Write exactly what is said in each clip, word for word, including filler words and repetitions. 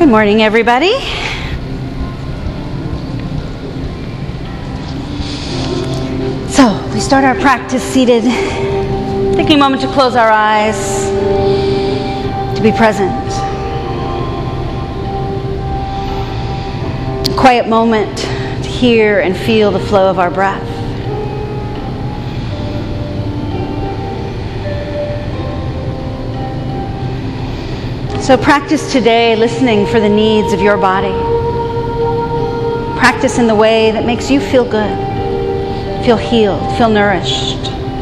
Good morning, everybody. So, we start our practice seated, taking a moment to close our eyes, to be present. A quiet moment to hear and feel the flow of our breath. So practice today listening for the needs of your body. Practice in the way that makes you feel good, feel healed, feel nourished.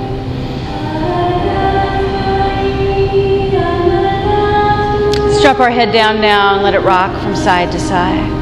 Let's drop our head down now and let it rock from side to side.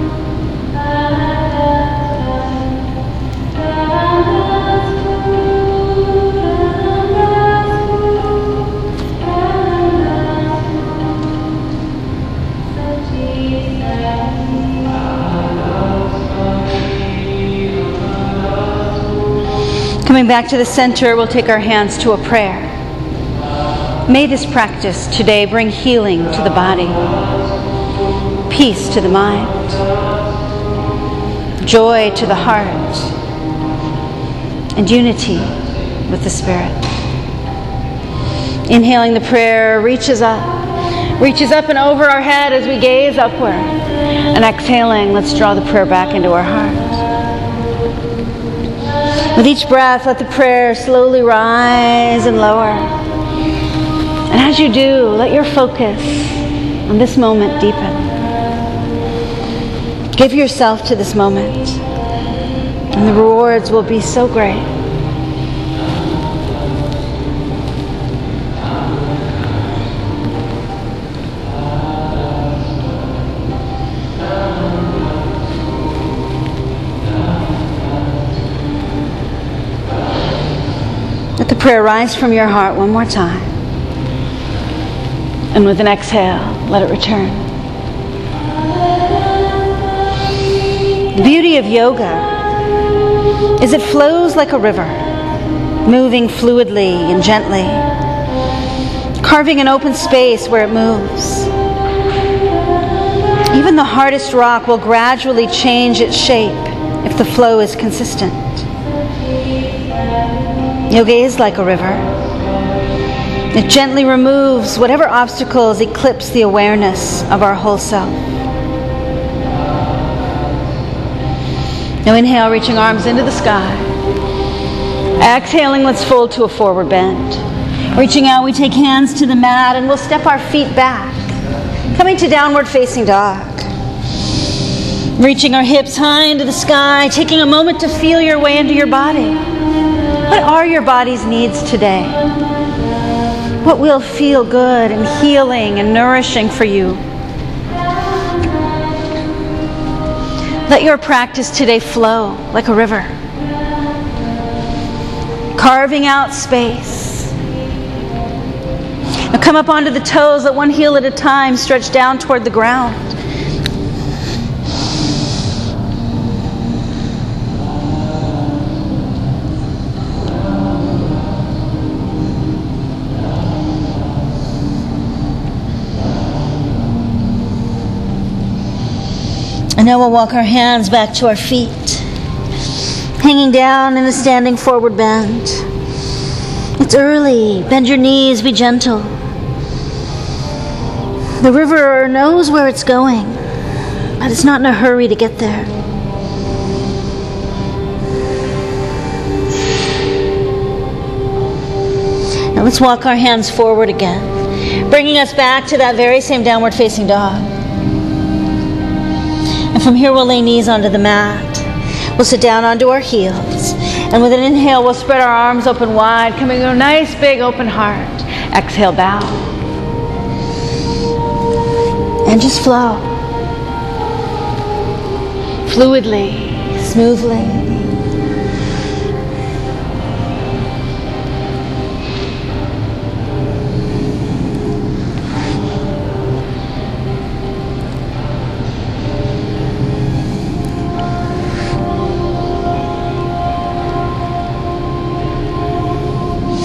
Coming back to the center, we'll take our hands to a prayer. May this practice today bring healing to the body, peace to the mind, joy to the heart, and unity with the Spirit. Inhaling the prayer reaches up, reaches up and over our head as we gaze upward. And exhaling, let's draw the prayer back into our heart. With each breath, let the prayer slowly rise and lower. And as you do, let your focus on this moment deepen. Give yourself to this moment, and the rewards will be so great. Let the prayer rise from your heart one more time. And with an exhale, let it return. The beauty of yoga is it flows like a river, moving fluidly and gently, carving an open space where it moves. Even the hardest rock will gradually change its shape if the flow is consistent. Yoga is like a river. It gently removes whatever obstacles eclipse the awareness of our whole self. Now inhale, reaching arms into the sky. Exhaling, let's fold to a forward bend. Reaching out, we take hands to the mat and we'll step our feet back, coming to downward facing dog. Reaching our hips high into the sky, taking a moment to feel your way into your body. What are your body's needs today? What will feel good and healing and nourishing for you? Let your practice today flow like a river, carving out space. Now come up onto the toes, let one heel at a time stretch down toward the ground. And now we'll walk our hands back to our feet, hanging down in a standing forward bend. It's early. Bend your knees, be gentle. The river knows where it's going, but it's not in a hurry to get there. Now let's walk our hands forward again, bringing us back to that very same downward facing dog. And from here we'll lay knees onto the mat. We'll sit down onto our heels. And with an inhale, we'll spread our arms open wide, coming to a nice big open heart. Exhale, bow. And just flow. Fluidly, smoothly.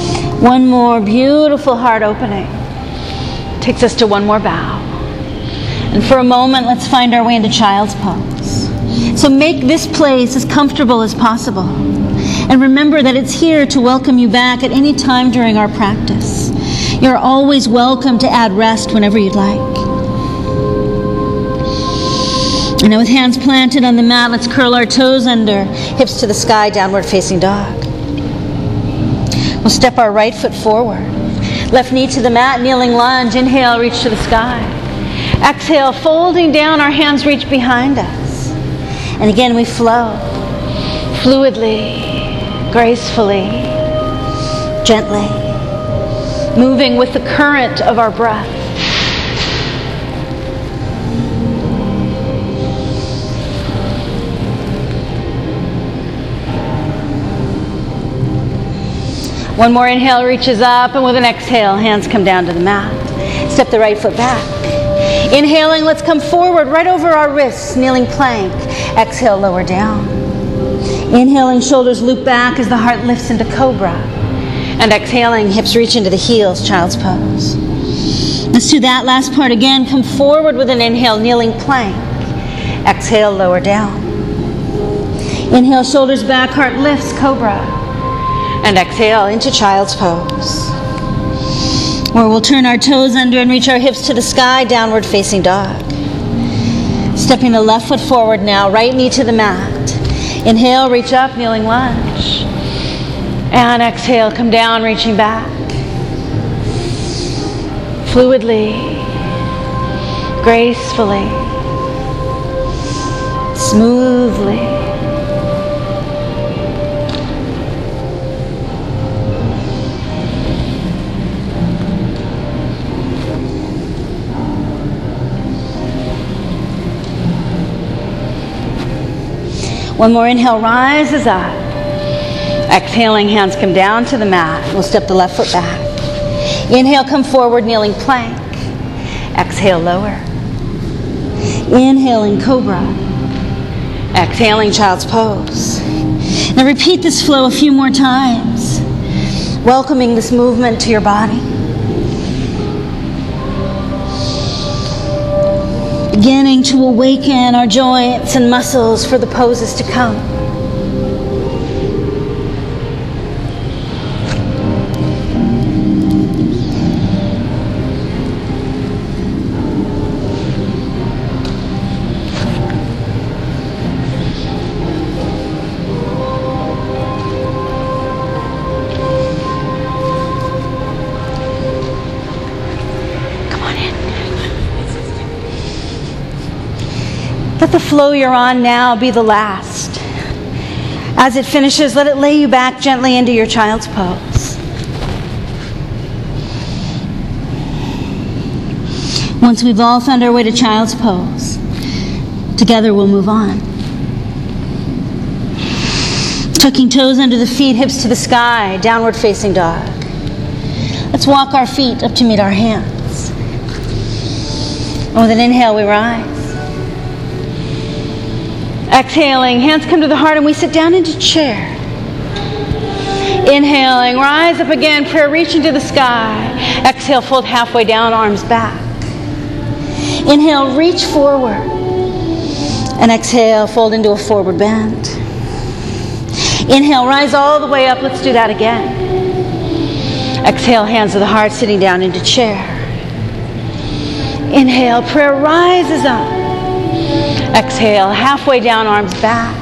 One more beautiful heart opening. Takes us to one more bow. And for a moment, let's find our way into child's pose. So make this place as comfortable as possible. And remember that it's here to welcome you back at any time during our practice. You're always welcome to add rest whenever you'd like. And now with hands planted on the mat, let's curl our toes under, hips to the sky, downward facing dog. We'll step our right foot forward. Left knee to the mat, kneeling lunge. Inhale, reach to the sky. Exhale, folding down, our hands reach behind us. And again, we flow fluidly, gracefully, gently, moving with the current of our breath. One more inhale reaches up, and with an exhale, hands come down to the mat. Step the right foot back. Inhaling, let's come forward, right over our wrists, kneeling plank. Exhale, lower down. Inhaling, shoulders loop back as the heart lifts into cobra. And exhaling, hips reach into the heels, child's pose. Let's do that last part again. Come forward with an inhale, kneeling plank. Exhale, lower down. Inhale, shoulders back, heart lifts, cobra. And exhale into child's pose, where we'll turn our toes under and reach our hips to the sky, downward facing dog. Stepping the left foot forward now, right knee to the mat. Inhale, reach up, kneeling lunge. And exhale, come down, reaching back. Fluidly, gracefully, smoothly. One more inhale, rises up. Exhaling, hands come down to the mat. We'll step the left foot back. Inhale, come forward, kneeling plank. Exhale, lower. Inhaling, cobra. Exhaling, child's pose. Now repeat this flow a few more times, welcoming this movement to your body. Beginning to awaken our joints and muscles for the poses to come. Let the flow you're on now be the last. As it finishes, let it lay you back gently into your child's pose. Once we've all found our way to child's pose, together we'll move on. Tucking toes under the feet, hips to the sky, downward facing dog. Let's walk our feet up to meet our hands. And with an inhale, we rise. Exhaling, hands come to the heart and we sit down into chair. Inhaling, rise up again, prayer reaching to the sky. Exhale, fold halfway down, arms back. Inhale, reach forward. And exhale, fold into a forward bend. Inhale, rise all the way up. Let's do that again. Exhale, hands to the heart, sitting down into chair. Inhale, prayer rises up. Exhale, halfway down, arms back.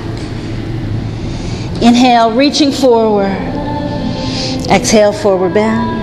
Inhale, reaching forward. Exhale, forward bend.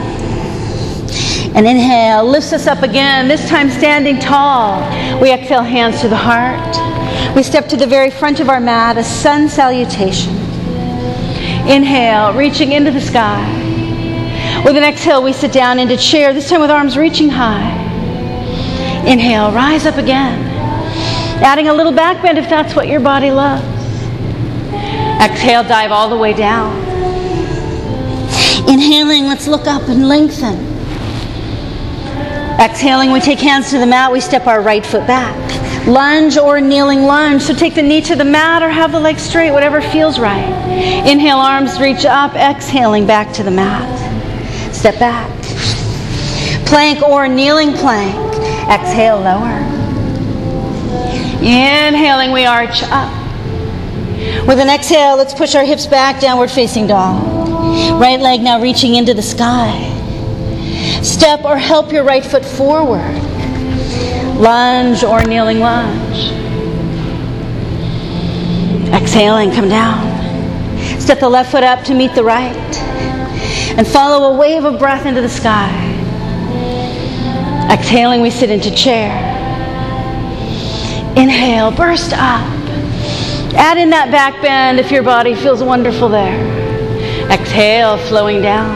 And inhale, lifts us up again, this time standing tall. We exhale, hands to the heart. We step to the very front of our mat, a sun salutation. Inhale, reaching into the sky. With an exhale, we sit down into chair, this time with arms reaching high. Inhale, rise up again. Adding a little back bend if that's what your body loves. Exhale, dive all the way down. Inhaling, let's look up and lengthen. Exhaling, we take hands to the mat, we step our right foot back. Lunge or kneeling lunge, so take the knee to the mat or have the legs straight, whatever feels right. Inhale, arms reach up, exhaling back to the mat. Step back. Plank or kneeling plank. Exhale, lower. Inhaling, we arch up. With an exhale, let's push our hips back, downward facing dog. Right leg now reaching into the sky. Step or help your right foot forward. Lunge or kneeling lunge. Exhaling, come down. Step the left foot up to meet the right. And follow a wave of breath into the sky. Exhaling, we sit into chair. Inhale, burst up. Add in that back bend if your body feels wonderful there. Exhale, flowing down.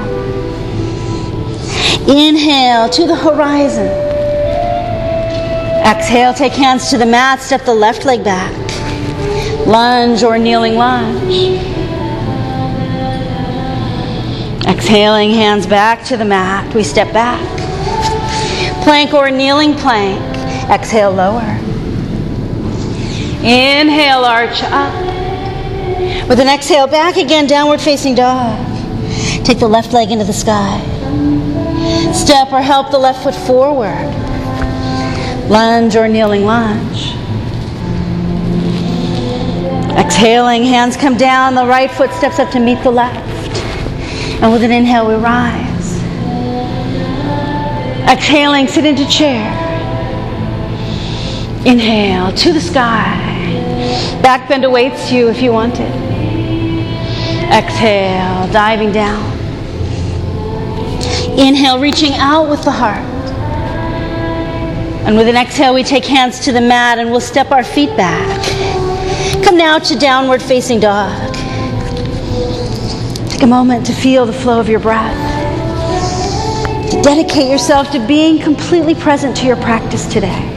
Inhale to the horizon. Exhale, take hands to the mat, step the left leg back. Lunge or kneeling lunge. Exhaling, hands back to the mat. We step back. Plank or kneeling plank. Exhale, lower. Inhale, arch up. With an exhale, back again, downward facing dog. Take the left leg into the sky. Step or help the left foot forward. Lunge or kneeling lunge. Exhaling, hands come down, the right foot steps up to meet the left. And with an inhale, we rise. Exhaling, sit into chair. Inhale, to the sky. Back bend awaits you if you want it. Exhale, diving down. Inhale, reaching out with the heart. And with an exhale, we take hands to the mat and we'll step our feet back. Come now to downward facing dog. Take a moment to feel the flow of your breath. To dedicate yourself to being completely present to your practice today.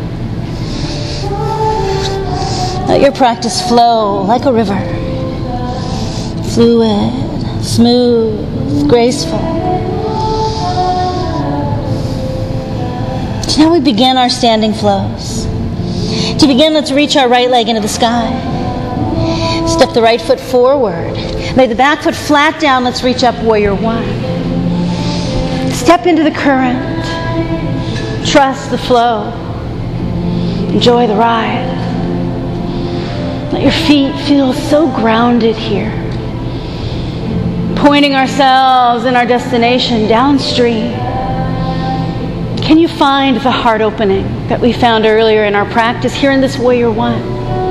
Let your practice flow like a river. Fluid, smooth, graceful. So now we begin our standing flows. To begin, let's reach our right leg into the sky. Step the right foot forward. Lay the back foot flat down. Let's reach up, warrior one. Step into the current. Trust the flow. Enjoy the ride. Let your feet feel so grounded here. Pointing ourselves and our destination downstream. Can you find the heart opening that we found earlier in our practice here in this warrior one?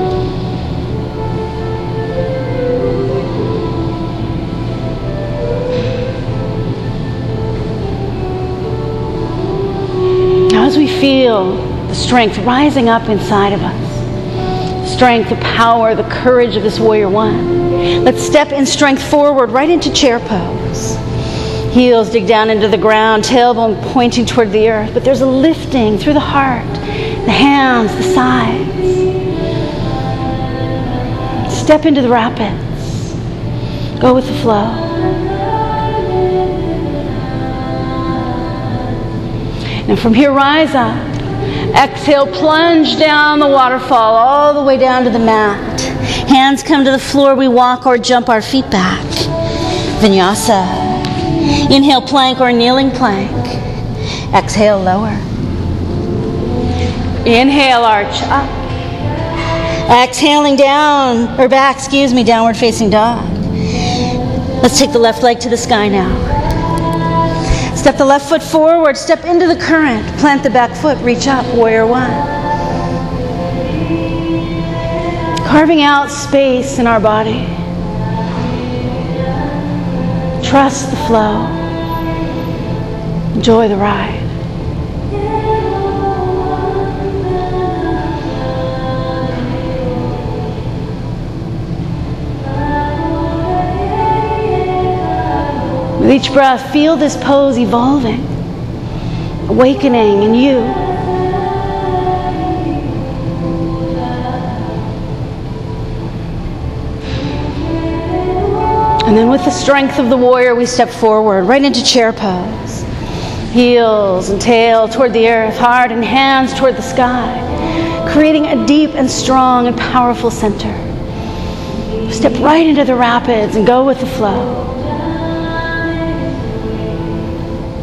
Now as we feel the strength rising up inside of us, strength, the power, the courage of this warrior one, let's step in strength forward right into chair pose. Heels dig down into the ground, tailbone pointing toward the earth, but there's a lifting through the heart, the hands, the sides. Step into the rapids. Go with the flow. And from here, rise up. Exhale, plunge down the waterfall all the way down to the mat. Hands come to the floor, we walk or jump our feet back. Vinyasa. Inhale, plank or kneeling plank. Exhale, lower. Inhale, arch up. Exhaling down, or back, excuse me, downward facing dog. Let's take the left leg to the sky now. Step the left foot forward, step into the current, plant the back foot, reach up, warrior one. Carving out space in our body. Trust the flow. Enjoy the ride. With each breath, feel this pose evolving, awakening in you. And then with the strength of the warrior, we step forward, right into chair pose. Heels and tail toward the earth, heart and hands toward the sky, creating a deep and strong and powerful center. Step right into the rapids and go with the flow.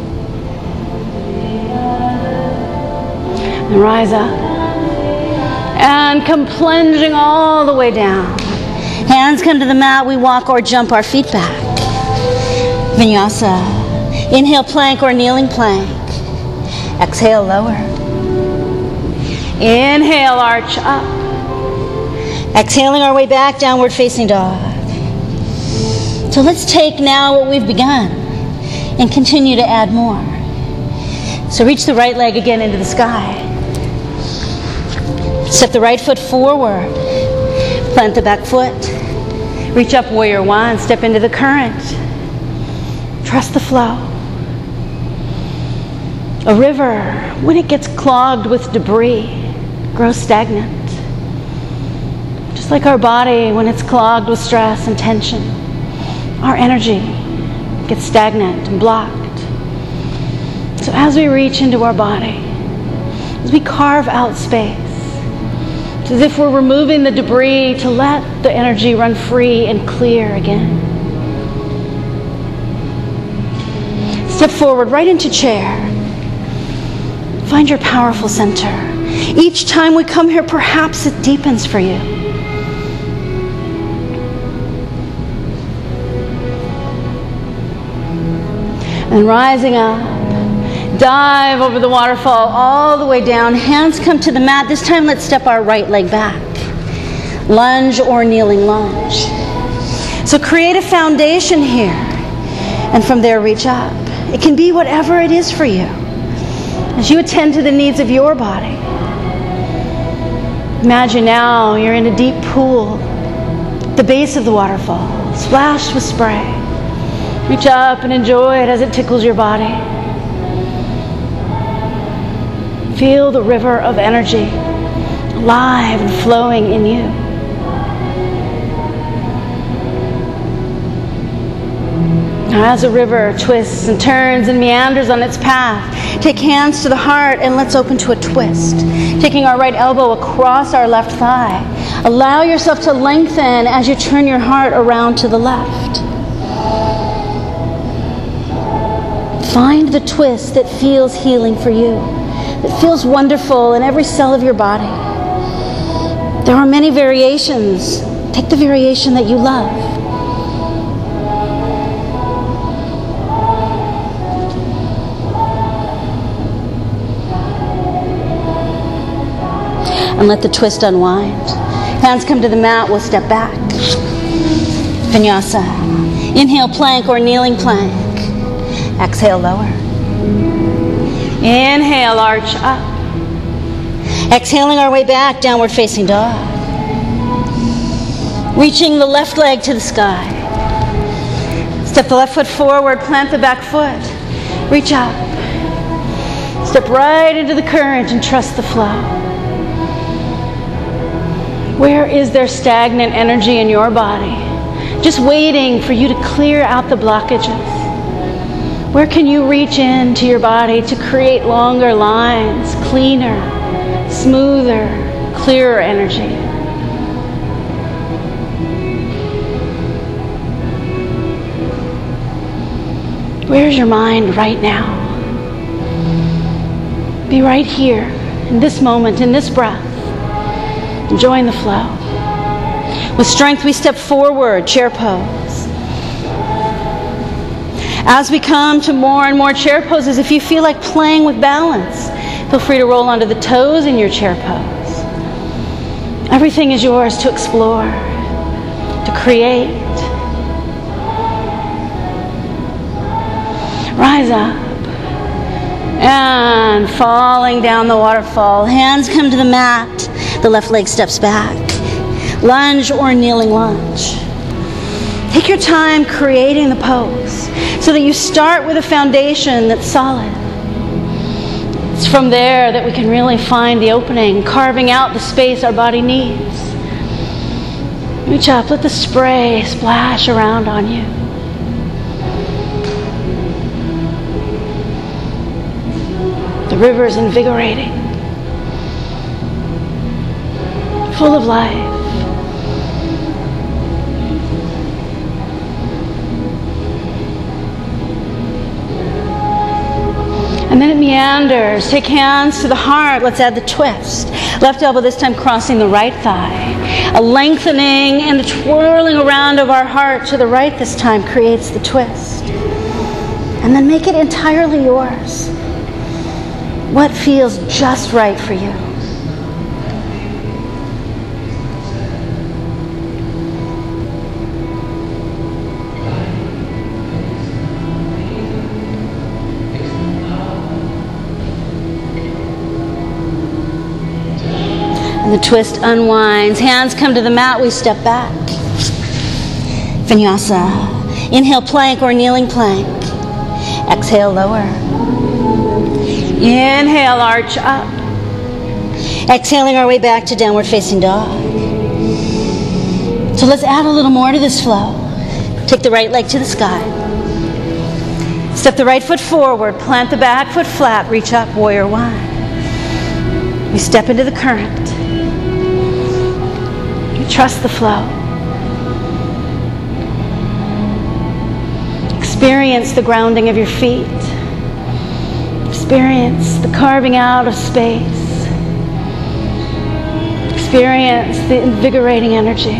And rise up. And come plunging all the way down. Hands come to the mat, we walk or jump our feet back. Vinyasa. Inhale, plank or kneeling plank. Exhale, lower. Inhale, arch up. Exhaling our way back, downward facing dog. So let's take now what we've begun and continue to add more. So reach the right leg again into the sky. Step the right foot forward. Plant the back foot. Reach up, warrior one. Step into the current. Trust the flow. A river, when it gets clogged with debris, grows stagnant. Just like our body, when it's clogged with stress and tension, our energy gets stagnant and blocked. So as we reach into our body, as we carve out space, it's as if we're removing the debris to let the energy run free and clear again. Step forward right into chair. Find your powerful center. Each time we come here, perhaps it deepens for you. And rising up, dive over the waterfall all the way down. Hands come to the mat. This time let's step our right leg back. Lunge or kneeling lunge. So create a foundation here. And from there reach up. It can be whatever it is for you. As you attend to the needs of your body. Imagine now you're in a deep pool. The base of the waterfall. Splashed with spray. Reach up and enjoy it as it tickles your body. Feel the river of energy alive and flowing in you. Now as the river twists and turns and meanders on its path, take hands to the heart and let's open to a twist. Taking our right elbow across our left thigh. Allow yourself to lengthen as you turn your heart around to the left. Find the twist that feels healing for you, that feels wonderful in every cell of your body. There are many variations. Take the variation that you love. And let the twist unwind. Hands come to the mat, we'll step back. Vinyasa. Inhale, plank or kneeling plank. Exhale, lower. Inhale, arch up. Exhaling our way back, downward facing dog. Reaching the left leg to the sky. Step the left foot forward, plant the back foot. Reach up. Step right into the current and trust the flow. Where is there stagnant energy in your body? Just waiting for you to clear out the blockages. Where can you reach into your body to create longer lines, cleaner, smoother, clearer energy? Where's your mind right now? Be right here, in this moment, in this breath. Enjoying the flow. With strength, we step forward, chair pose. As we come to more and more chair poses, if you feel like playing with balance, feel free to roll onto the toes in your chair pose. Everything is yours to explore, to create. Rise up. And falling down the waterfall. Hands come to the mat. The left leg steps back. Lunge or kneeling lunge. Take your time creating the pose so that you start with a foundation that's solid. It's from there that we can really find the opening, carving out the space our body needs. Reach up, let the spray splash around on you. The river is invigorating, full of life. And then it meanders. Take hands to the heart. Let's add the twist. Left elbow this time crossing the right thigh. A lengthening and a twirling around of our heart to the right this time creates the twist. And then make it entirely yours. What feels just right for you? And the twist unwinds. Hands come to the mat. We step back. Vinyasa. Inhale, plank or kneeling plank. Exhale, lower. Inhale, arch up. Exhaling our way back to downward facing dog. So let's add a little more to this flow. Take the right leg to the sky. Step the right foot forward. Plant the back foot flat. Reach up, warrior one. We step into the current. Trust the flow. Experience the grounding of your feet. Experience the carving out of space. Experience the invigorating energy.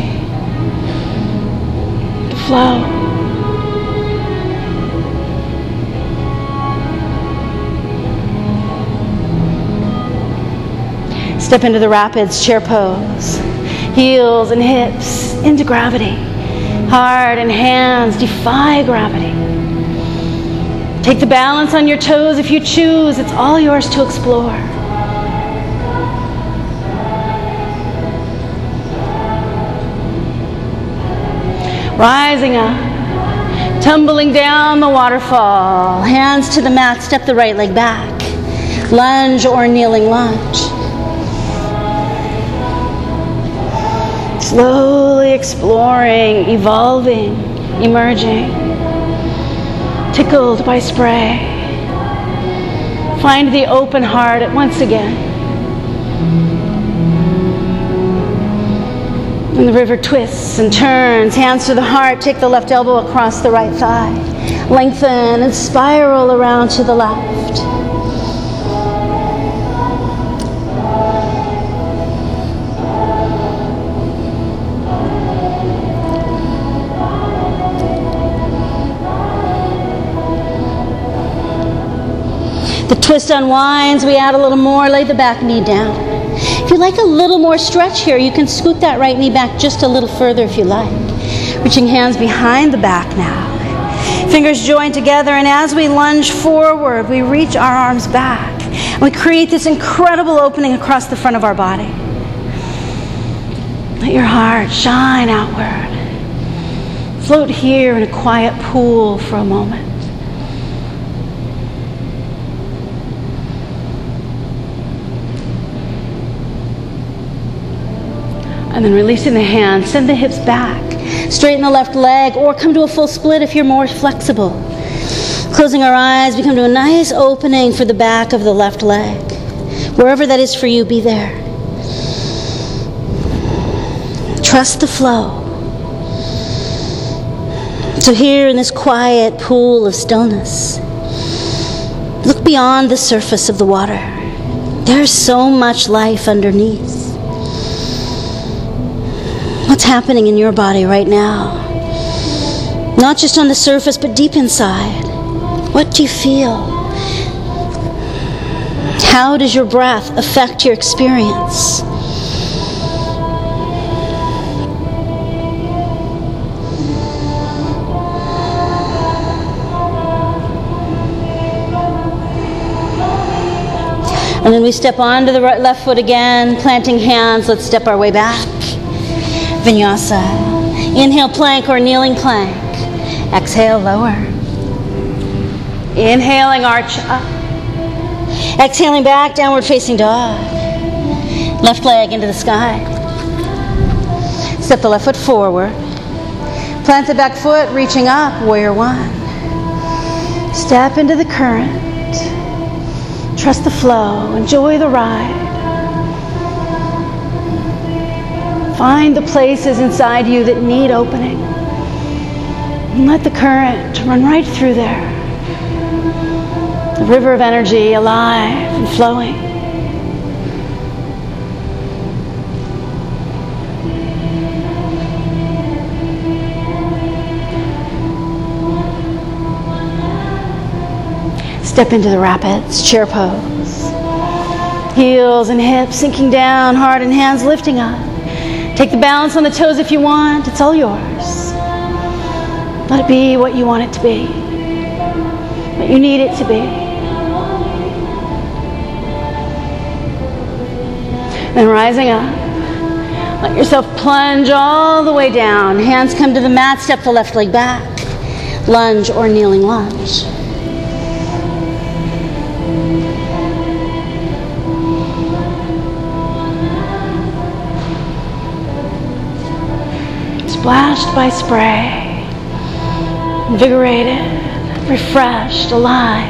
The flow. Step into the rapids, chair pose. Heels and hips into gravity. Heart and hands defy gravity. Take the balance on your toes if you choose. It's all yours to explore. Rising up, tumbling down the waterfall. Hands to the mat, step the right leg back. Lunge or kneeling lunge. Slowly exploring, evolving, emerging, tickled by spray. Find the open heart at once again. And the river twists and turns, hands to the heart, take the left elbow across the right thigh. Lengthen and spiral around to the left. The twist unwinds, we add a little more, lay the back knee down. If you like a little more stretch here, you can scoot that right knee back just a little further if you like. Reaching hands behind the back now. Fingers joined together, and as we lunge forward, we reach our arms back. And we create this incredible opening across the front of our body. Let your heart shine outward. Float here in a quiet pool for a moment. And then releasing the hands, send the hips back. Straighten the left leg or come to a full split if you're more flexible. Closing our eyes, we come to a nice opening for the back of the left leg. Wherever that is for you, be there. Trust the flow. So here in this quiet pool of stillness, look beyond the surface of the water. There's so much life underneath. What's happening in your body right now? Not just on the surface, but deep inside. What do you feel? How does your breath affect your experience? And then we step onto the right, left foot again, planting hands. Let's step our way back. Vinyasa. Inhale, plank or kneeling plank. Exhale, lower. Inhaling, arch up. Exhaling back, downward facing dog. Left leg into the sky. Step the left foot forward. Plant the back foot, reaching up, warrior one. Step into the current. Trust the flow. Enjoy the ride. Find the places inside you that need opening. And let the current run right through there. The river of energy, alive and flowing. Step into the rapids, chair pose. Heels and hips sinking down, heart and hands lifting up. Take the balance on the toes if you want. It's all yours. Let it be what you want it to be, what you need it to be. Then rising up, let yourself plunge all the way down. Hands come to the mat, step the left leg back. Lunge or kneeling lunge. Splashed by spray, invigorated, refreshed, alive.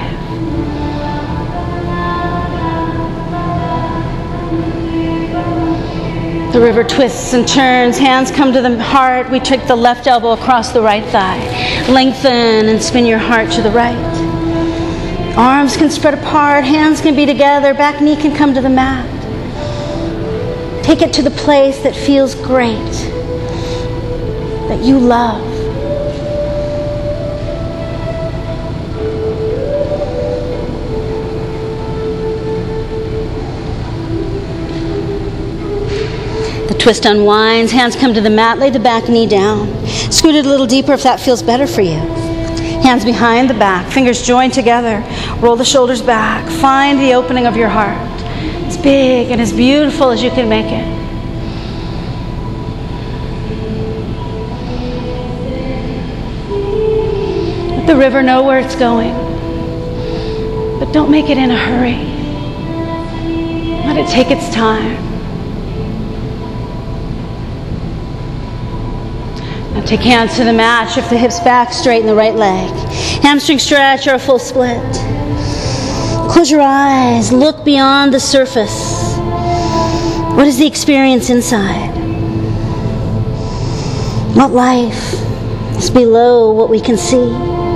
The river twists and turns, hands come to the heart. We take the left elbow across the right thigh. Lengthen and spin your heart to the right. Arms can spread apart, hands can be together, back knee can come to the mat. Take it to the place that feels great, that you love. The twist unwinds, hands come to the mat, lay the back knee down. Scoot it a little deeper if that feels better for you. Hands behind the back, fingers joined together. Roll the shoulders back. Find the opening of your heart. As big and as beautiful as you can make it. The river know where it's going, but don't make it in a hurry. Let it take its time. Now take hands to the mat, shift the hips back, straighten the right leg. Hamstring stretch or a full split. Close your eyes, look beyond the surface. What is the experience inside? What life is below what we can see?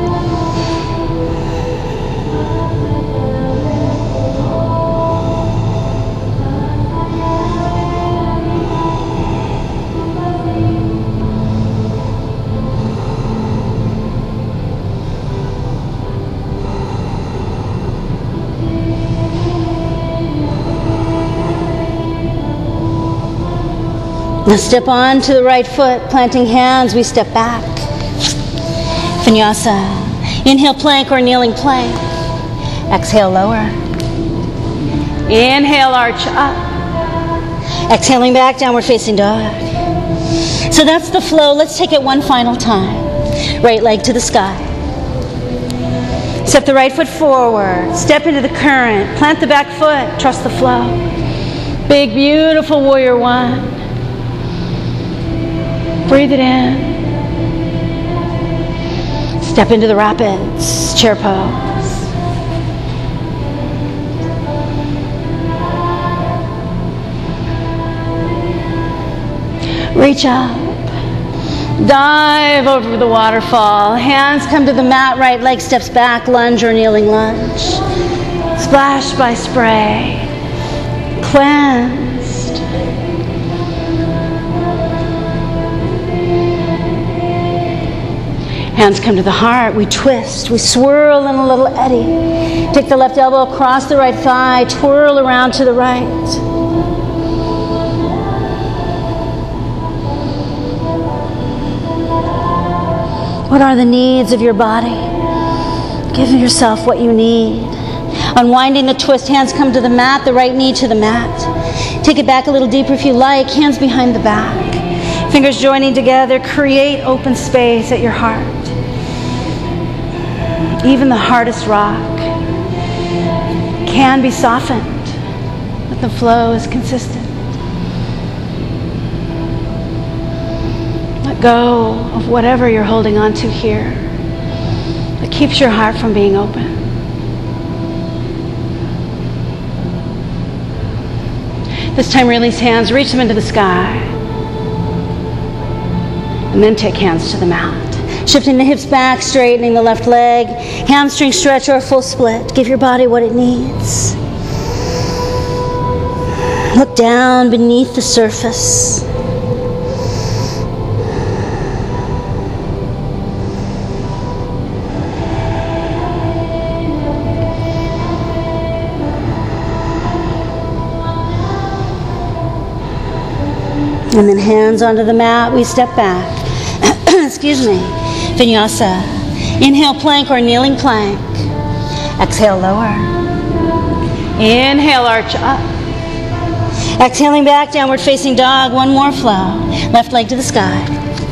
Now step on to the right foot, planting hands, we step back. Vinyasa. Inhale, plank or kneeling plank. Exhale, lower. Inhale, arch up. Exhaling back, downward facing dog. So that's the flow. Let's take it one final time. Right leg to the sky. Step the right foot forward. Step into the current. Plant the back foot. Trust the flow. Big, beautiful warrior one. Breathe it in. Step into the rapids, chair pose. Reach up. Dive over the waterfall. Hands come to the mat, right leg steps back, lunge or kneeling lunge. Splash by spray. Cleanse. Hands come to the heart, we twist, we swirl in a little eddy. Take the left elbow across the right thigh, twirl around to the right. What are the needs of your body? Give yourself what you need. Unwinding the twist, hands come to the mat, the right knee to the mat. Take it back a little deeper if you like, hands behind the back. Fingers joining together, create open space at your heart. Even the hardest rock can be softened, but the flow is consistent. Let go of whatever you're holding on to here that keeps your heart from being open. This time release hands, reach them into the sky. And then take hands to the mat. Shifting the hips back, straightening the left leg. Hamstring stretch or a full split. Give your body what it needs. Look down beneath the surface. And then hands onto the mat, we step back. Excuse me. Vinyasa. Inhale, plank or kneeling plank. Exhale, lower. Inhale, arch up. Exhaling back, downward facing dog. One more flow. Left leg to the sky.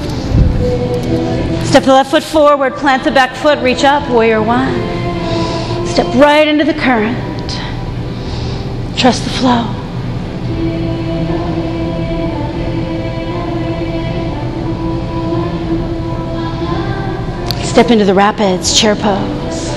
Step the left foot forward, plant the back foot, reach up, warrior one. Step right into the current. Trust the flow. Step into the rapids, chair pose.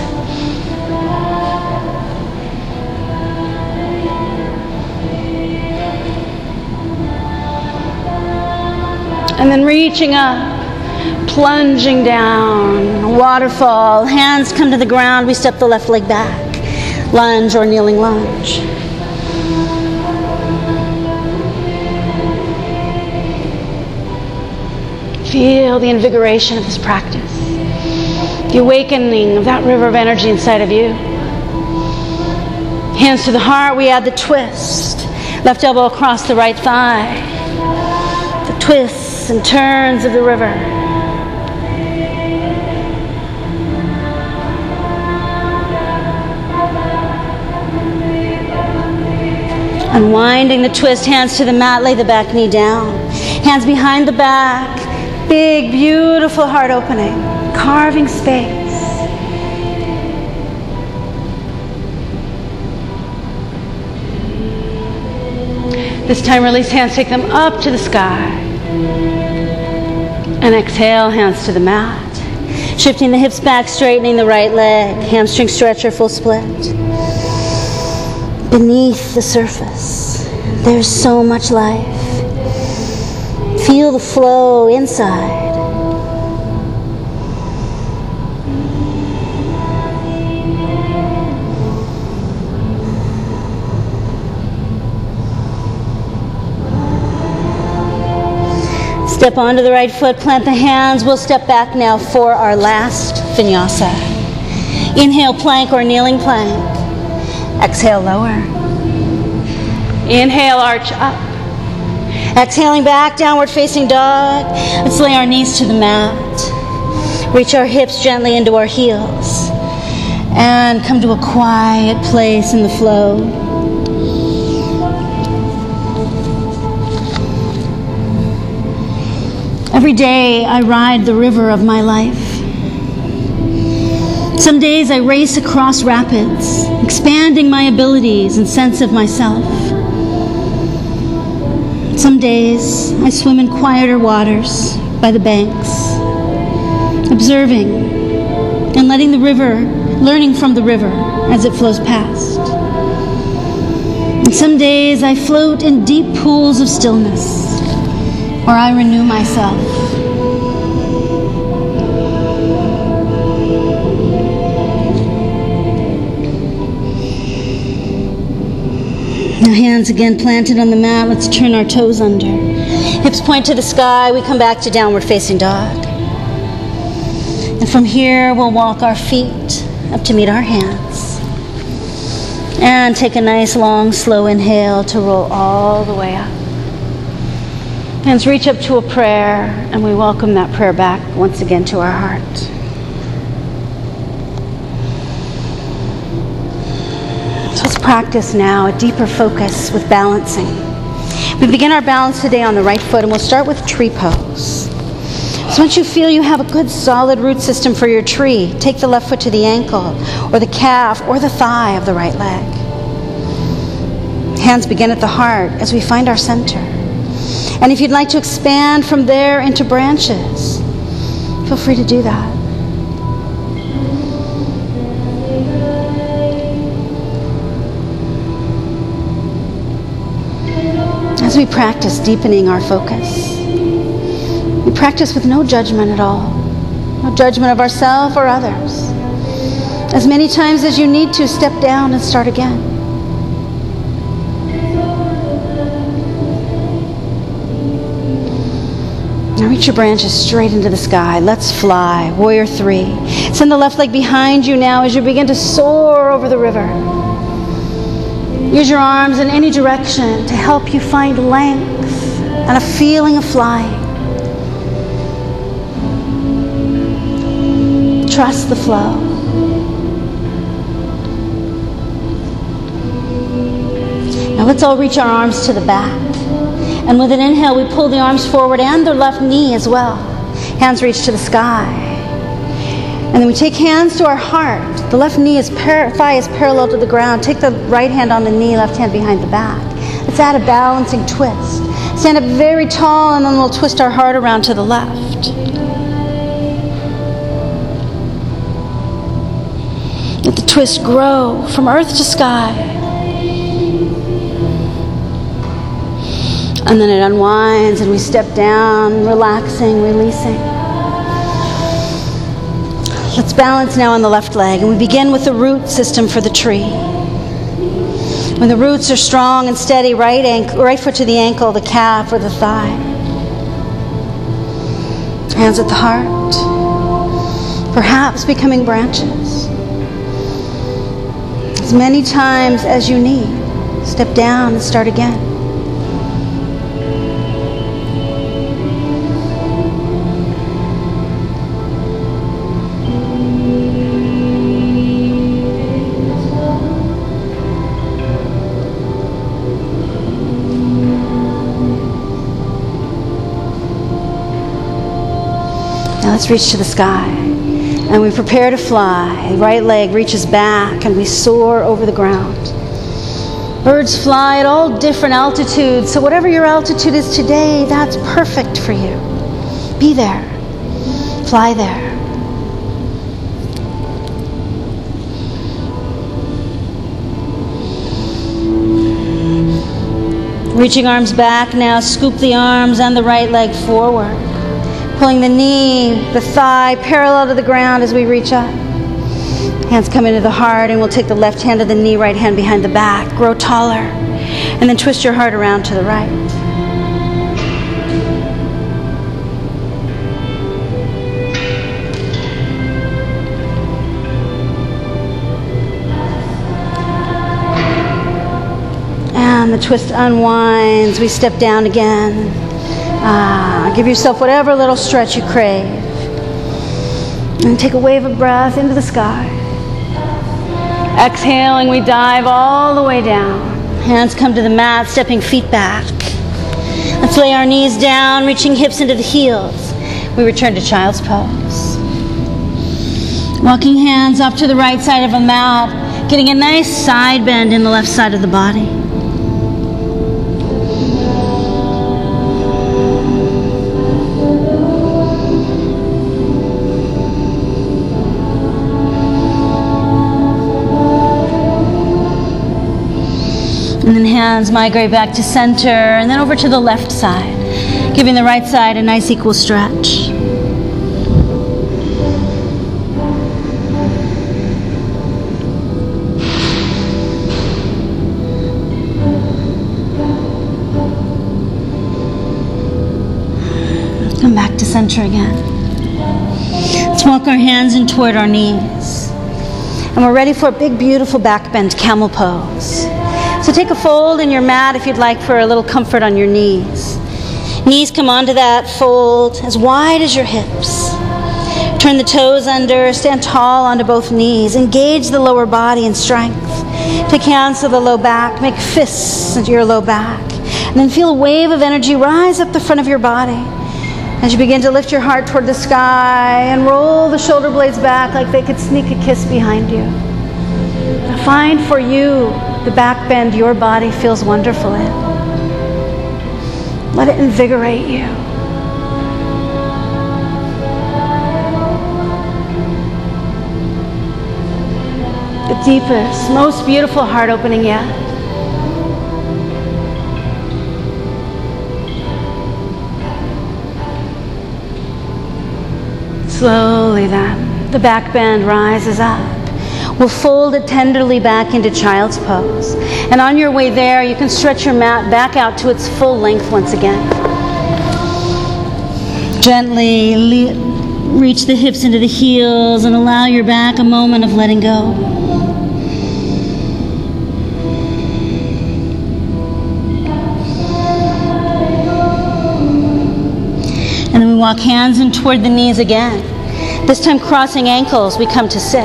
And then reaching up, plunging down, waterfall. Hands come to the ground, we step the left leg back. Lunge or kneeling lunge. Feel the invigoration of this practice. The awakening of that river of energy inside of you. Hands to the heart, we add the twist. Left elbow across the right thigh. The twists and turns of the river. Unwinding the twist, hands to the mat, lay the back knee down. Hands behind the back. Big, beautiful heart opening. Carving space. This time release hands, take them up to the sky. And exhale, hands to the mat. Shifting the hips back, straightening the right leg. Hamstring stretch or full split. Beneath the surface, there's so much life. Feel the flow inside. Step onto the right foot, plant the hands. We'll step back now for our last vinyasa. Inhale, plank or kneeling plank. Exhale, lower. Inhale, arch up. Exhaling back, downward facing dog. Let's lay our knees to the mat. Reach our hips gently into our heels. And come to a quiet place in the flow. Every day I ride the river of my life. Some days I race across rapids, expanding my abilities and sense of myself. Some days I swim in quieter waters by the banks, observing and letting the river, learning from the river as it flows past. And some days I float in deep pools of stillness, where I renew myself. Now hands again planted on the mat. Let's turn our toes under. Hips point to the sky. We come back to downward facing dog. And from here we'll walk our feet up to meet our hands. And take a nice long slow inhale to roll all the way up. Hands reach up to a prayer, and we welcome that prayer back once again to our heart. So let's practice now a deeper focus with balancing. We begin our balance today on the right foot, and we'll start with tree pose. So once you feel you have a good solid root system for your tree, take the left foot to the ankle, or the calf, or the thigh of the right leg. Hands begin at the heart as we find our center. And if you'd like to expand from there into branches, feel free to do that. As we practice deepening our focus, we practice with no judgment at all. no judgment of ourselves or others. As many times as you need to, step down and start again. Now reach your branches straight into the sky. Let's fly. Warrior three. Send the left leg behind you now as you begin to soar over the river. Use your arms in any direction to help you find length and a feeling of flying. Trust the flow. Now let's all reach our arms to the back. And with an inhale, we pull the arms forward and the left knee as well. Hands reach to the sky. And then we take hands to our heart. The left knee is par- thigh is parallel to the ground. Take the right hand on the knee, left hand behind the back. Let's add a balancing twist. Stand up very tall, and then we'll twist our heart around to the left. Let the twist grow from earth to sky. And then it unwinds and we step down, relaxing, releasing. Let's balance now on the left leg, and we begin with the root system for the tree. When the roots are strong and steady, right ankle, right foot to the ankle, the calf, or the thigh. Hands at the heart. Perhaps becoming branches. As many times as you need. Step down and start again. Let's reach to the sky, and we prepare to fly. The right leg reaches back, and we soar over the ground. Birds fly at all different altitudes, so whatever your altitude is today, that's perfect for you. Be there. Fly there. Reaching arms back now, scoop the arms and the right leg forward. Pulling the knee, the thigh parallel to the ground as we reach up. Hands come into the heart, and we'll take the left hand to the knee, right hand behind the back. Grow taller. And then twist your heart around to the right. And the twist unwinds. We step down again. Ah, give yourself whatever little stretch you crave. And take a wave of breath into the sky. Exhaling, we dive all the way down. Hands come to the mat, stepping feet back. Let's lay our knees down, reaching hips into the heels. We return to child's pose. Walking hands up to the right side of a mat, getting a nice side bend in the left side of the body. And then hands migrate back to center, and then over to the left side, giving the right side a nice equal stretch. Come back to center again. Let's walk our hands in toward our knees. And we're ready for a big, beautiful back bend camel pose. So take a fold in your mat if you'd like for a little comfort on your knees. Knees come onto that fold as wide as your hips. Turn the toes under, stand tall onto both knees. Engage the lower body in strength. Take hands to the low back, make fists into your low back. And then feel a wave of energy rise up the front of your body as you begin to lift your heart toward the sky and roll the shoulder blades back like they could sneak a kiss behind you. Now find for you the back bend your body feels wonderful in. Let it invigorate you. The deepest, most beautiful heart opening yet. Slowly then, the back bend rises up. We'll fold it tenderly back into child's pose. And on your way there, you can stretch your mat back out to its full length once again. Gently le- reach the hips into the heels and allow your back a moment of letting go. And then we walk hands in toward the knees again. This time crossing ankles, we come to sit.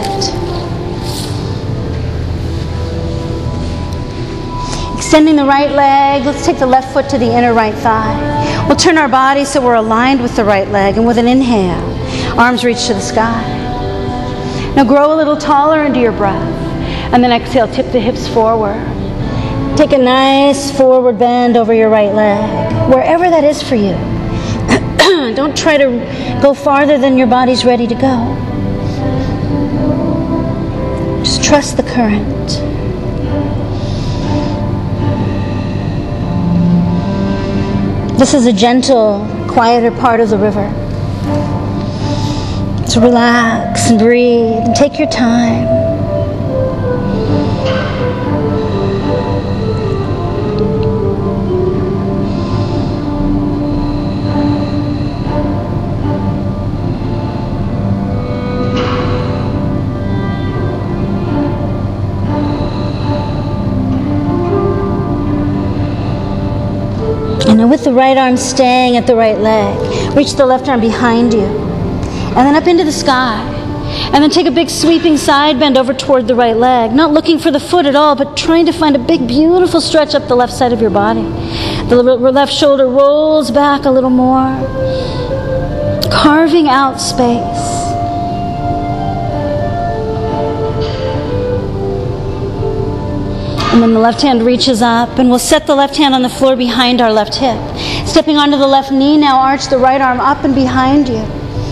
Extending the right leg, let's take the left foot to the inner right thigh. We'll turn our body so we're aligned with the right leg, and with an inhale, arms reach to the sky. Now grow a little taller into your breath, and then exhale, tip the hips forward. Take a nice forward bend over your right leg, wherever that is for you. Don't try to go farther than your body's ready to go. Just trust the current. This is a gentle, quieter part of the river. So relax and breathe and take your time. And now with the right arm staying at the right leg, reach the left arm behind you. And then up into the sky. And then take a big sweeping side bend over toward the right leg. Not looking for the foot at all, but trying to find a big, beautiful stretch up the left side of your body. The left shoulder rolls back a little more. Carving out space. And then the left hand reaches up, and we'll set the left hand on the floor behind our left hip. Stepping onto the left knee, now arch the right arm up and behind you.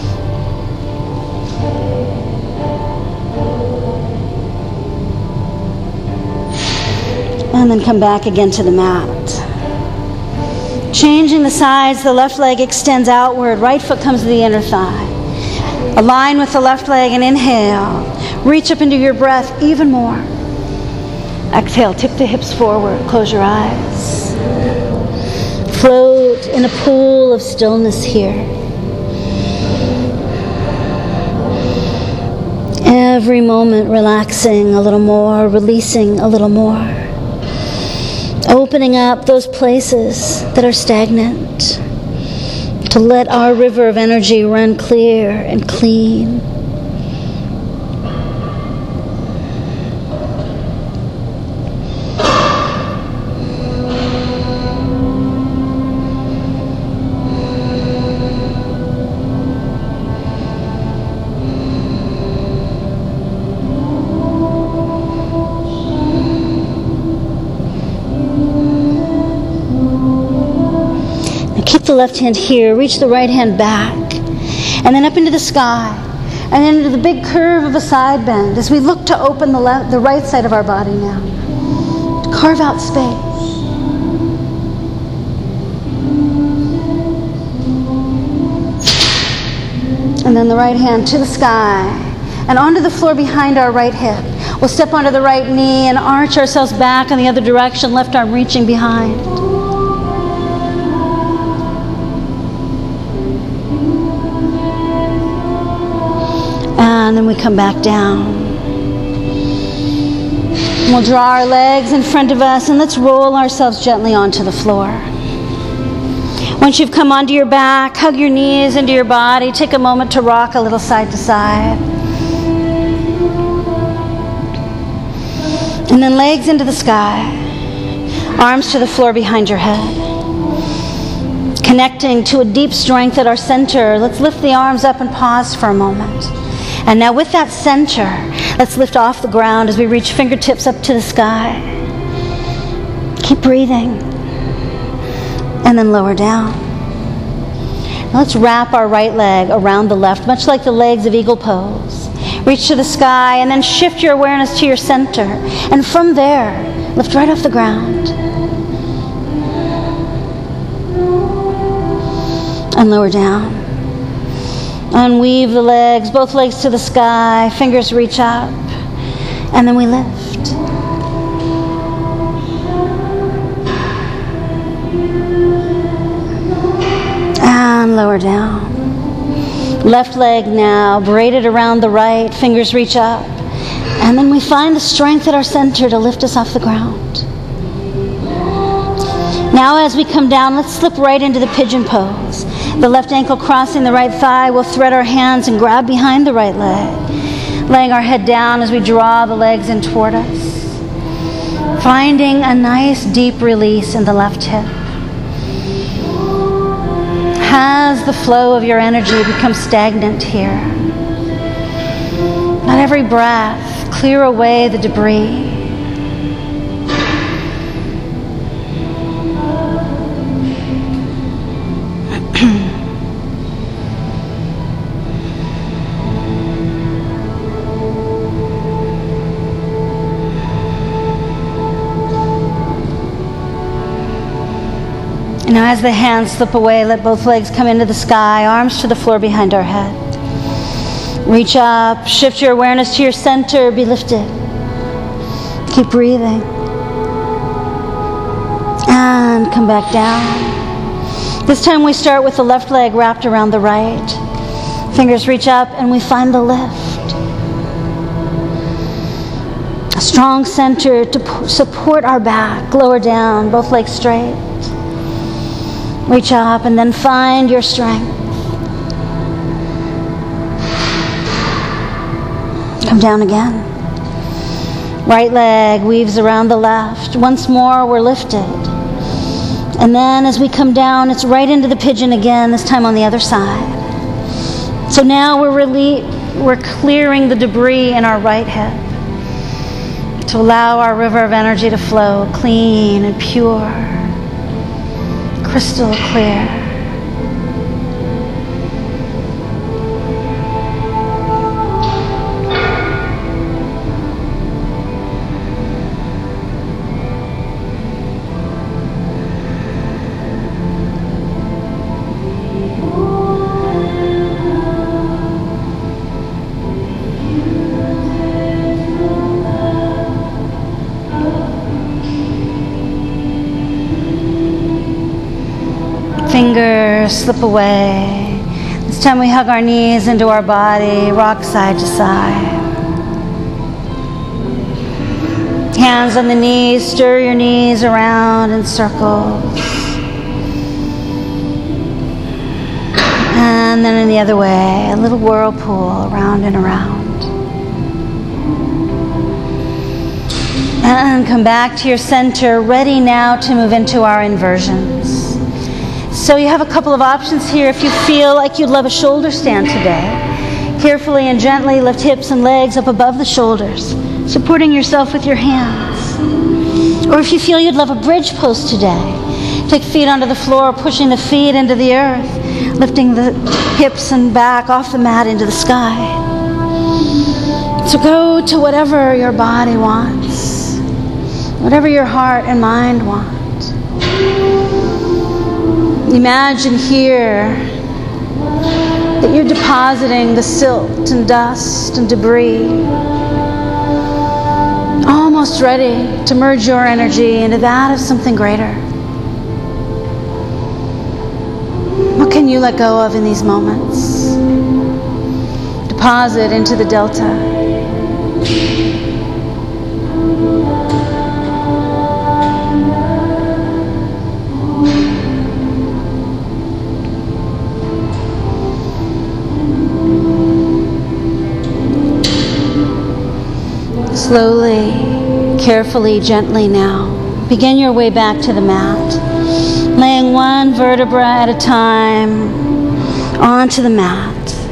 And then come back again to the mat. Changing the sides, the left leg extends outward, right foot comes to the inner thigh. Align with the left leg and inhale. Reach up into your breath even more. Exhale, tip the hips forward, close your eyes. Float in a pool of stillness here. Every moment relaxing a little more, releasing a little more. Opening up those places that are stagnant to let our river of energy run clear and clean. The left hand here, reach the right hand back, and then up into the sky, and then into the big curve of a side bend as we look to open the left, the right side of our body now, to carve out space. And then the right hand to the sky, and onto the floor behind our right hip. We'll step onto the right knee and arch ourselves back in the other direction, left arm reaching behind. And then we come back down. We'll draw our legs in front of us and let's roll ourselves gently onto the floor. Once you've come onto your back, hug your knees into your body. Take a moment to rock a little side to side. And then legs into the sky. Arms to the floor behind your head. Connecting to a deep strength at our center, let's lift the arms up and pause for a moment. And now with that center, let's lift off the ground as we reach fingertips up to the sky. Keep breathing. And then lower down. Now let's wrap our right leg around the left, much like the legs of eagle pose. Reach to the sky and then shift your awareness to your center. And from there, lift right off the ground. And lower down. Unweave the legs, both legs to the sky, fingers reach up, and then we lift. And lower down. Left leg now, braided around the right, fingers reach up, and then we find the strength at our center to lift us off the ground. Now as we come down, let's slip right into the pigeon pose. The left ankle crossing the right thigh, we'll thread our hands and grab behind the right leg, laying our head down as we draw the legs in toward us, finding a nice deep release in the left hip. Has the flow of your energy become stagnant here? Let every breath clear away the debris. Now as the hands slip away, let both legs come into the sky, arms to the floor behind our head. Reach up, shift your awareness to your center, be lifted. Keep breathing. And come back down. This time we start with the left leg wrapped around the right. Fingers reach up and we find the lift. A strong center to support our back, lower down, both legs straight. Reach up and then find your strength. Come down again. Right leg weaves around the left. Once more, we're lifted. And then as we come down, it's right into the pigeon again, this time on the other side. So now we're really, we're clearing the debris in our right hip to allow our river of energy to flow clean and pure. Crystal clear. Fingers slip away. This time we hug our knees into our body, rock side to side. Hands on the knees, stir your knees around in circles. And then in the other way, a little whirlpool around and around. And come back to your center, ready now to move into our inversions. So you have a couple of options here. If you feel like you'd love a shoulder stand today, carefully and gently lift hips and legs up above the shoulders, supporting yourself with your hands. Or if you feel you'd love a bridge pose today, take feet onto the floor, pushing the feet into the earth, lifting the hips and back off the mat into the sky. So go to whatever your body wants, whatever your heart and mind want. Imagine here that you're depositing the silt and dust and debris, almost ready to merge your energy into that of something greater. What can you let go of in these moments? Deposit into the delta. Slowly, carefully, gently now, begin your way back to the mat, laying one vertebra at a time onto the mat.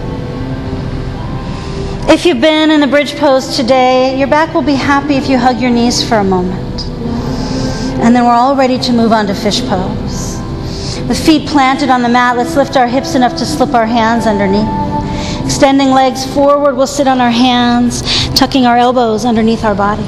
If you've been in the bridge pose today, your back will be happy if you hug your knees for a moment. And then we're all ready to move on to fish pose. With feet planted on the mat, let's lift our hips enough to slip our hands underneath. Extending legs forward, we'll sit on our hands, tucking our elbows underneath our body.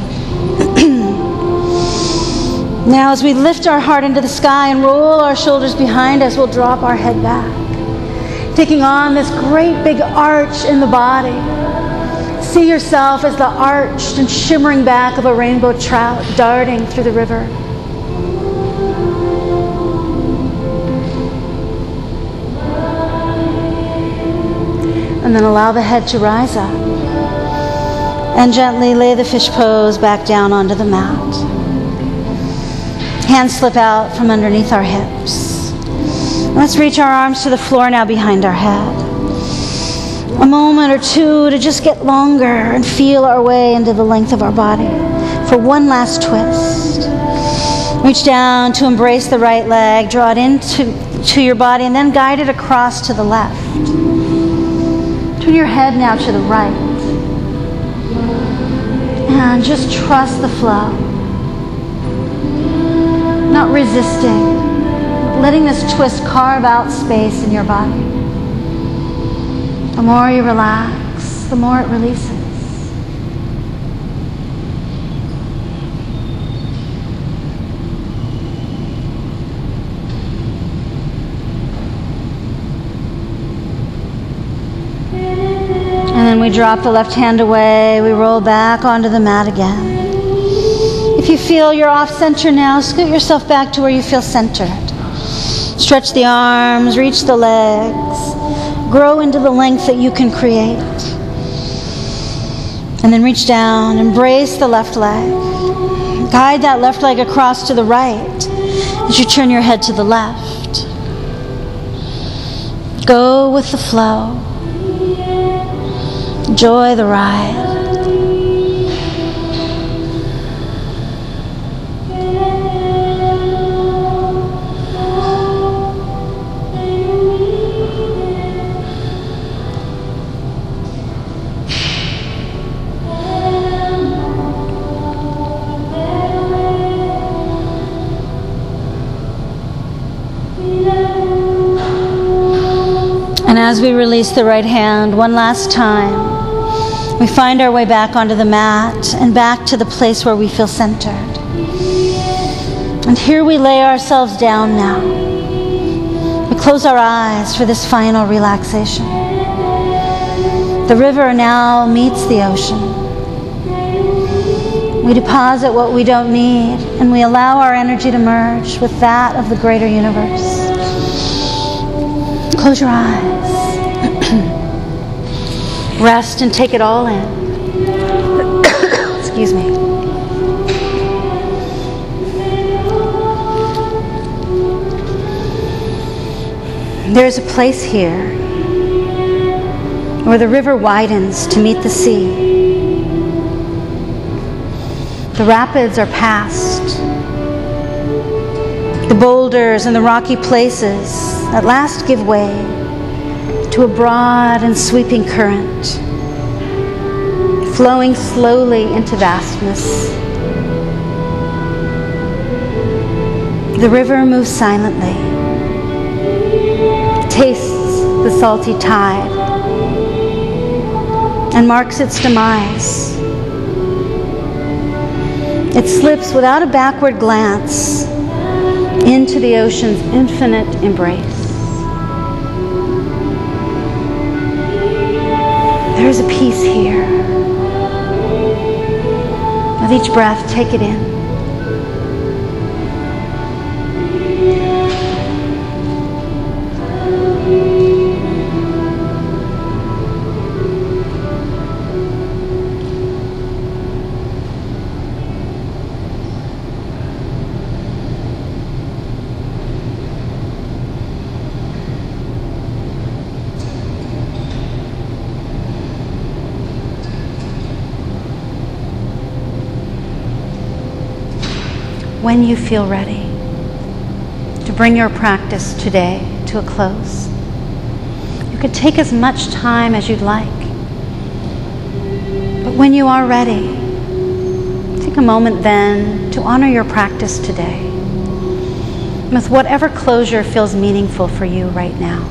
Now as we lift our heart into the sky and roll our shoulders behind us, we'll drop our head back. taking on this great big arch in the body. See yourself as the arched and shimmering back of a rainbow trout darting through the river. And then allow the head to rise up. And gently lay the fish pose back down onto the mat. Hands slip out from underneath our hips. Let's reach our arms to the floor now behind our head. A moment or two to just get longer and feel our way into the length of our body for one last twist. Reach down to embrace the right leg, draw it into to your body, and then guide it across to the left. Turn your head now to the right. And just trust the flow. Not resisting, letting this twist carve out space in your body. The more you relax, the more it releases. And then we drop the left hand away. We roll back onto the mat again. If you feel you're off center now, scoot yourself back to where you feel centered. Stretch the arms, reach the legs. Grow into the length that you can create. And then reach down, embrace the left leg. Guide that left leg across to the right as you turn your head to the left. Go with the flow. Enjoy the ride. And as we release the right hand one last time, we find our way back onto the mat and back to the place where we feel centered. And here we lay ourselves down now. We close our eyes for this final relaxation. The river now meets the ocean. We deposit what we don't need, and we allow our energy to merge with that of the greater universe. Close your eyes. Rest and take it all in. Excuse me. There's a place here where the river widens to meet the sea. The rapids are past. The boulders and the rocky places at last give way to a broad and sweeping current, flowing slowly into vastness. The river moves silently, tastes the salty tide, and marks its demise. It slips without a backward glance into the ocean's infinite embrace. There is a peace here. With each breath, take it in. When you feel ready to bring your practice today to a close, you can take as much time as you'd like. But when you are ready, take a moment then to honor your practice today with whatever closure feels meaningful for you right now.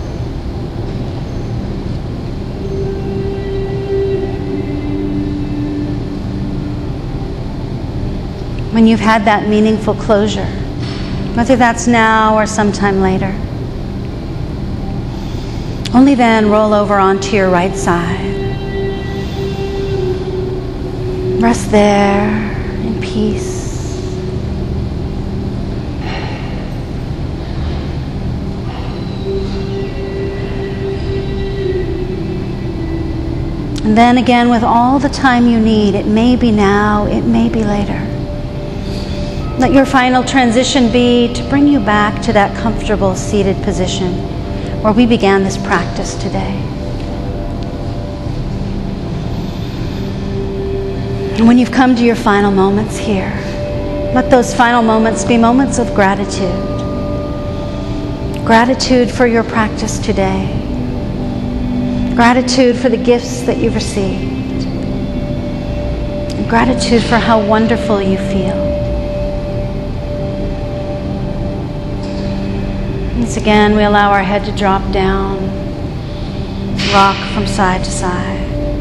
When you've had that meaningful closure, whether that's now or sometime later, Only then roll over onto your right side. Rest there in peace. And then again, with all the time you need, it may be now, it may be later. Let your final transition be to bring you back to that comfortable seated position where we began this practice today. And when you've come to your final moments here, let those final moments be moments of gratitude. Gratitude for your practice today. Gratitude for the gifts that you've received. And gratitude for how wonderful you feel. Once again, we allow our head to drop down, rock from side to side.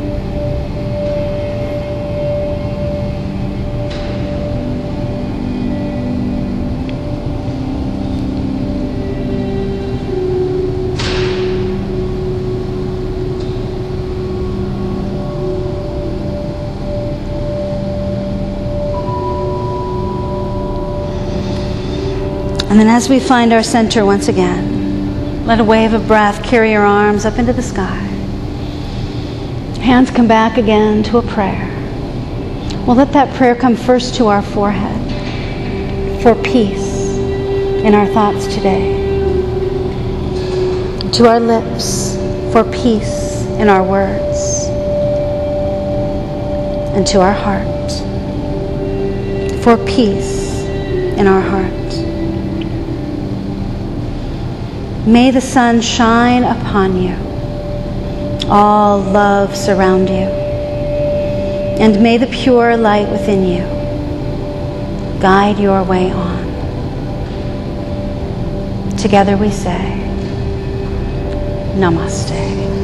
And then as we find our center once again, let a wave of breath carry your arms up into the sky. Hands come back again to a prayer. We'll let that prayer come first to our forehead for peace in our thoughts today. To our lips for peace in our words. And to our heart for peace in our heart. May the sun shine upon you. All love surround you. And may the pure light within you guide your way on. Together we say, Namaste.